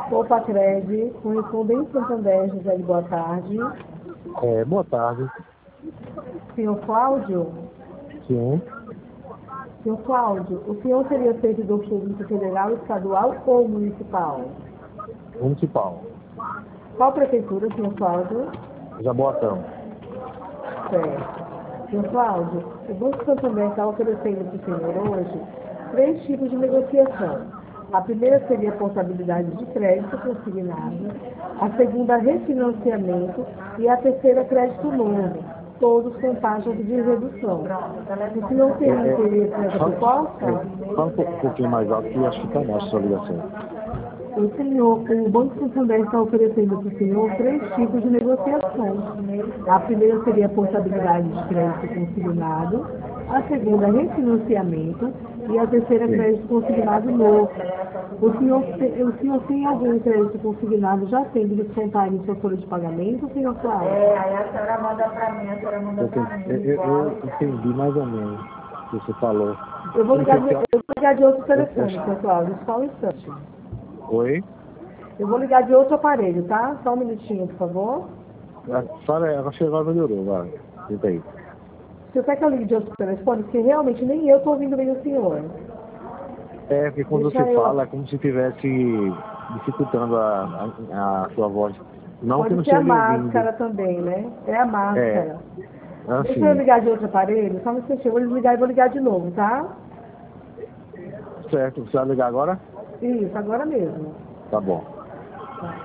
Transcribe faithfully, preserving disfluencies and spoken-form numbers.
Opa, Cred, correspondente Santander, José de boa tarde. É, boa tarde. Senhor Cláudio? Sim. Senhor Cláudio, o senhor seria servidor público federal, estadual ou municipal? Municipal. Qual prefeitura, senhor Cláudio? Jaboatão. Certo. Senhor Cláudio, o Banco Santander está oferecendo para o senhor hoje três tipos de negociação. A primeira seria portabilidade de crédito consignado, a segunda refinanciamento e a terceira crédito novo, todos com taxas de redução. O senhor tem É, interesse nessa fala, proposta? é, fala um pouco- um pouquinho mais alto que acho que está baixo a sua ligação. O senhor, o Banco Santander está oferecendo para o senhor três tipos de negociações. A primeira seria a portabilidade de crédito consignado, a segunda refinanciamento e a terceira Sim. crédito consignado novo. O senhor, te- o senhor tem algum crédito consignado já tem de descontar em sua folha de pagamento, senhor Cláudio? É, aí a senhora manda pra mim, a senhora manda Eu, pra tent- mim. eu, eu- igual. eu entendi mais ou menos o que você falou. Eu vou ligar de, Porque, eu vou ligar de outro eu- telefone, eu- senhor Cláudio, só um instante. Oi? Eu vou ligar de outro aparelho, tá? Só um minutinho, por favor. A senhora, ela chegou agora melhorou, vai. Tenta aí. O senhor quer que eu ligue de outro telefone? Porque realmente nem eu estou ouvindo bem o senhor. É, porque quando Deixa você eu- fala é como se estivesse dificultando a, a, a sua voz. Não que não Pode ser a esteja ouvindo. máscara também, né? É a máscara. Deixa eu Assim, ligar de outro aparelho, só um instantinho. Eu vou desligar e vou ligar de novo, tá? certo. Você vai ligar agora? Isso, agora mesmo. Tá bom.